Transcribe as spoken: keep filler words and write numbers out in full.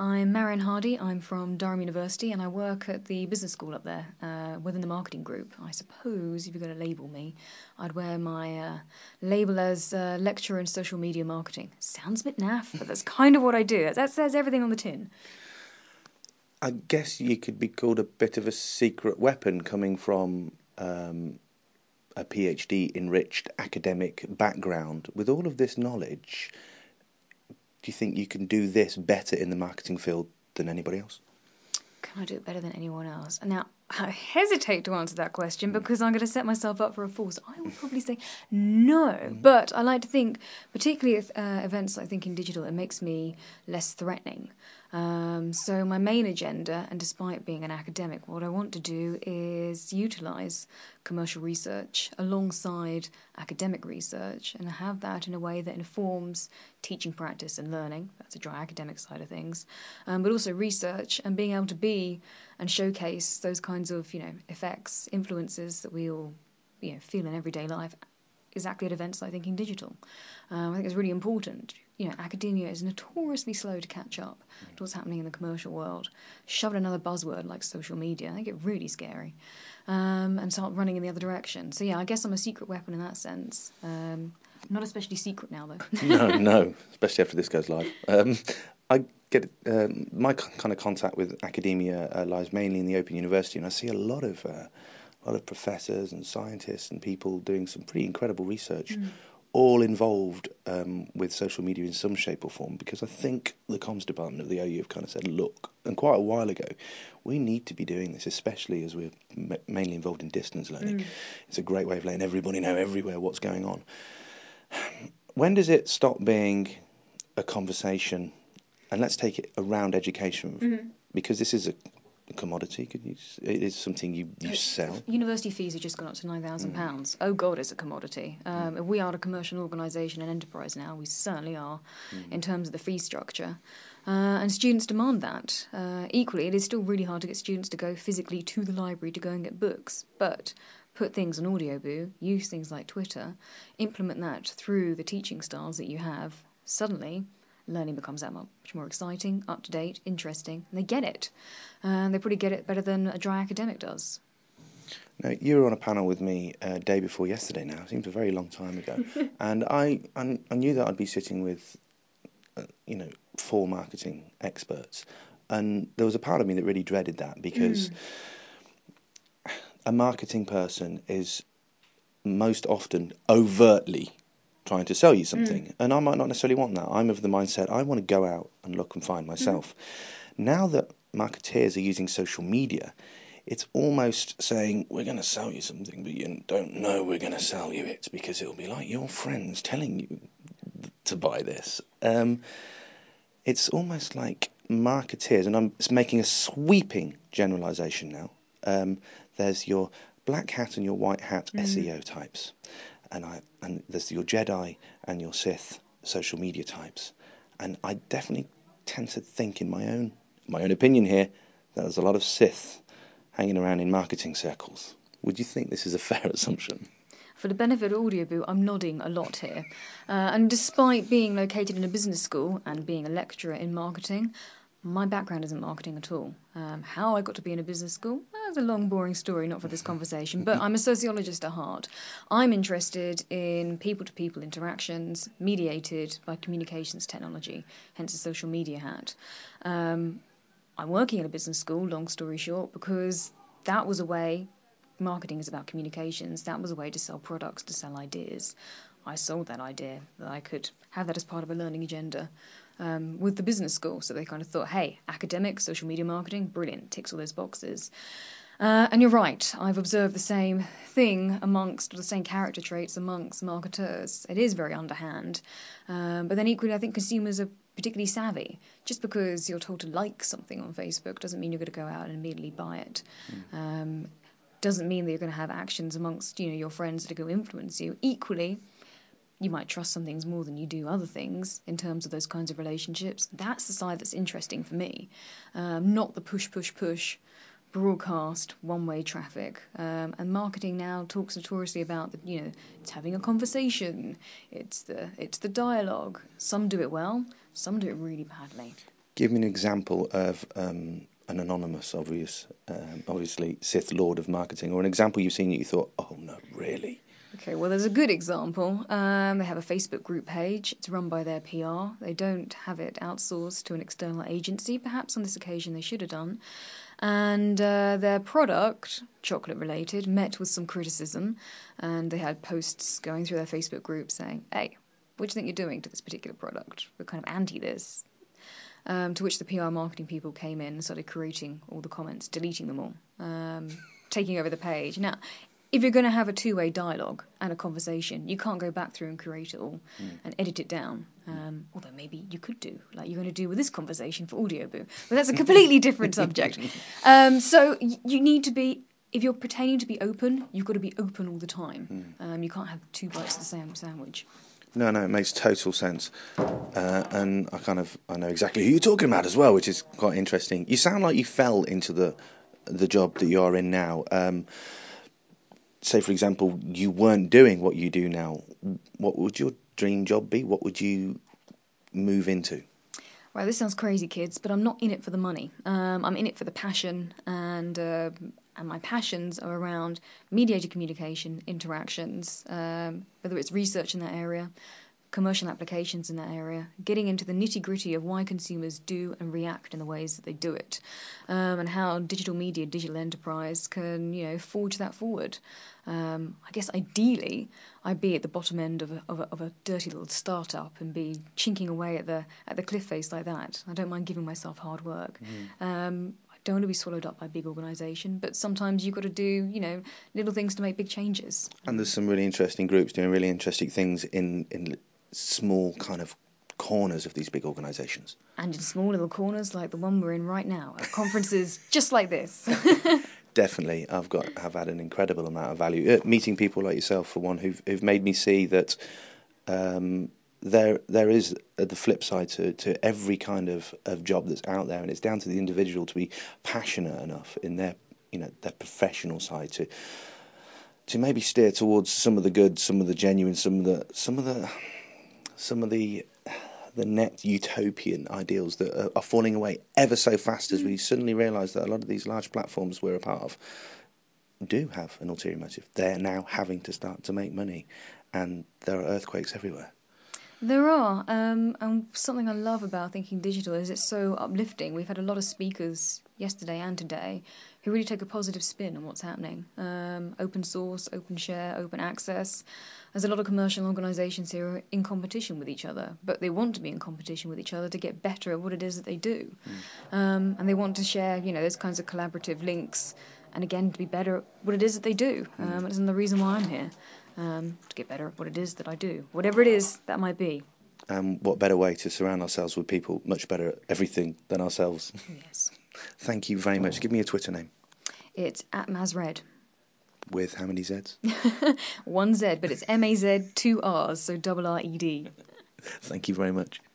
I'm Marion Hardy. I'm from Durham University and I work at the business school up there uh, within the marketing group. I suppose if you're going to label me, I'd wear my uh, label as uh, lecturer in social media marketing. Sounds a bit naff, but that's kind of what I do. That says everything on the tin. I guess you could be called a bit of a secret weapon coming from um, a PhD-enriched academic background. With all of this knowledge, do you think you can do this better in the marketing field than anybody else? Can I do it better than anyone else? And now, I hesitate to answer that question because I'm going to set myself up for a fall. So I would probably say no. Mm. But I like to think, particularly with uh, events like Thinking Digital, it makes me less threatening. Um, so my main agenda, and despite being an academic, what I want to do is utilise commercial research alongside academic research and have that in a way that informs teaching practice and learning. That's a dry academic side of things. Um, but also research and being able to be and showcase those kinds of, you know, effects, influences that we all, you know, feel in everyday life exactly at events like Thinking Digital. Um, I think it's really important. You know, academia is notoriously slow to catch up to what's happening in the commercial world. Shove in another buzzword like social media, they get really scary, um, and start running in the other direction. So yeah, I guess I'm a secret weapon in that sense. Um, not especially secret now, though. no, no, especially after this goes live. Um, I get um, my kind of contact with academia uh, lies mainly in the Open University, and I see a lot of uh, a lot of professors and scientists and people doing some pretty incredible research. Mm. All involved um, with social media in some shape or form, because I think the comms department of the O U have kind of said, look, and quite a while ago, we need to be doing this, especially as we're ma- mainly involved in distance learning. Mm. It's a great way of letting everybody know everywhere what's going on. When does it stop being a conversation, and let's take it around education, mm-hmm. because this is a commodity, could you, it is something you, you sell. University fees have just gone up to nine thousand pounds. Mm. Oh, God, it's a commodity. Um, mm. If we are a commercial organisation and enterprise now, we certainly are, mm. in terms of the fee structure. Uh, and students demand that. Uh, equally, it is still really hard to get students to go physically to the library to go and get books. But put things on Audioboo, use things like Twitter, implement that through the teaching styles that you have, suddenly learning becomes that much more exciting, up-to-date, interesting, and they get it. And they probably get it better than a dry academic does. Now, you were on a panel with me uh, day before yesterday now. It seems a very long time ago. and I, I I knew that I'd be sitting with, uh, you know, four marketing experts. And there was a part of me that really dreaded that, because mm. a marketing person is most often overtly trying to sell you something. Mm. And I might not necessarily want that. I'm of the mindset, I want to go out and look and find myself. Mm. Now that marketeers are using social media, it's almost saying, we're going to sell you something, but you don't know we're going to sell you it, because it'll be like your friends telling you to buy this. Um, it's almost like marketeers, and I'm making a sweeping generalisation now, um, there's your black hat and your white hat mm. S E O types. And I and there's your Jedi and your Sith social media types, and I definitely tend to think, in my own my own opinion here, that there's a lot of Sith hanging around in marketing circles. Would you think this is a fair assumption? For the benefit of Audioboo, I'm nodding a lot here, uh, and despite being located in a business school and being a lecturer in marketing, my background isn't marketing at all. Um, how I got to be in a business school? That's a long, boring story, not for this conversation, but I'm a sociologist at heart. I'm interested in people-to-people interactions mediated by communications technology, hence the social media hat. Um, I'm working in a business school, long story short, because that was a way, marketing is about communications, that was a way to sell products, to sell ideas. I sold that idea, that I could have that as part of a learning agenda. Um, with the business school, so they kind of thought, hey, academic, social media marketing, brilliant, ticks all those boxes. Uh, and you're right, I've observed the same thing amongst, the same character traits amongst marketeurs. It is very underhand, um, but then equally I think consumers are particularly savvy. Just because you're told to like something on Facebook doesn't mean you're going to go out and immediately buy it. Mm. Um, doesn't mean that you're going to have actions amongst, you know, your friends that are going to influence you. Equally, you might trust some things more than you do other things in terms of those kinds of relationships. That's the side that's interesting for me, um, not the push, push, push, broadcast, one-way traffic. Um, and marketing now talks notoriously about, the, you know, it's having a conversation, it's the it's the dialogue. Some do it well, some do it really badly. Give me an example of um, an anonymous, obvious, um, obviously Sith Lord of marketing, or an example you've seen that you thought, oh no, really? Okay, well, there's a good example. Um, they have a Facebook group page. It's run by their P R. They don't have it outsourced to an external agency. Perhaps on this occasion they should have done. And uh, their product, chocolate related, met with some criticism. And they had posts going through their Facebook group saying, hey, what do you think you're doing to this particular product? We're kind of anti this. Um, to which the P R marketing people came in and started creating all the comments, deleting them all, um, taking over the page. Now, if you're going to have a two-way dialogue and a conversation, you can't go back through and create it all mm. and edit it down. Um, although maybe you could do, like you're going to do with this conversation for Audioboo. But that's a completely different subject. Um, so y- you need to be, if you're pretending to be open, you've got to be open all the time. Mm. Um, you can't have two bites of the same sandwich. No, no, it makes total sense. Uh, and I kind of, I know exactly who you're talking about as well, which is quite interesting. You sound like you fell into the the job that you are in now. Um, say, for example, you weren't doing what you do now. What would your dream job be? What would you move into? Right, this sounds crazy, kids, but I'm not in it for the money. Um, I'm in it for the passion, and uh, and my passions are around mediated communication, interactions, um, whether it's research in that area, commercial applications in that area, getting into the nitty-gritty of why consumers do and react in the ways that they do it, um, and how digital media, digital enterprise can, you know, forge that forward. Um, I guess ideally, I'd be at the bottom end of a, of a of a dirty little startup and be chinking away at the at the cliff face like that. I don't mind giving myself hard work. Mm. Um, I don't want to be swallowed up by a big organisation, but sometimes you've got to do, you know, little things to make big changes. And there's some really interesting groups doing really interesting things in in small kind of corners of these big organisations. And in small little corners like the one we're in right now, at conferences just like this. Definitely, I've got have had an incredible amount of value. Uh, meeting people like yourself, for one, who've who've made me see that um, there there is the flip side to, to every kind of, of job that's out there, and it's down to the individual to be passionate enough in their you know their professional side to to maybe steer towards some of the good, some of the genuine, some of the some of the some of the the net utopian ideals that are, are falling away ever so fast as we suddenly realise that a lot of these large platforms we're a part of do have an ulterior motive. They're now having to start to make money, and there are earthquakes everywhere. There are, um, and something I love about Thinking Digital is it's so uplifting. We've had a lot of speakers yesterday and today who really take a positive spin on what's happening. Um, open source, open share, open access. There's a lot of commercial organisations here who are in competition with each other, but they want to be in competition with each other to get better at what it is that they do. Mm. Um, and they want to share, you know, those kinds of collaborative links, and again, to be better at what it is that they do. Um, mm. It's the reason why I'm here. Um, to get better at what it is that I do, whatever it is that might be. And um, what better way to surround ourselves with people much better at everything than ourselves? Yes. Thank you very much. Give me a Twitter name. It's at Mazred. With how many Zs? One Z, but it's M A Z, two Rs, so double R E D. Thank you very much.